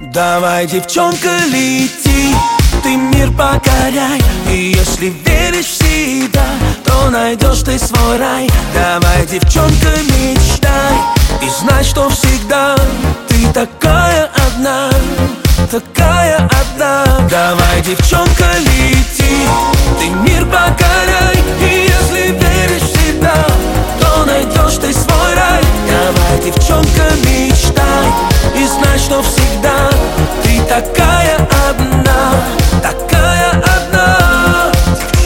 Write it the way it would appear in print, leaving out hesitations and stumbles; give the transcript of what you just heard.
Давай, девчонка, лети, ты мир покоряй. И если веришь в себя, то найдешь ты свой рай. Давай, девчонка, мечтай и знай, что всегда ты такая одна, такая одна. Давай, девчонка, лети, ты мир покоряй. И если веришь в себя, то найдешь ты свой рай. Давай, девчонка, мечтай и знай, что всегда ты такая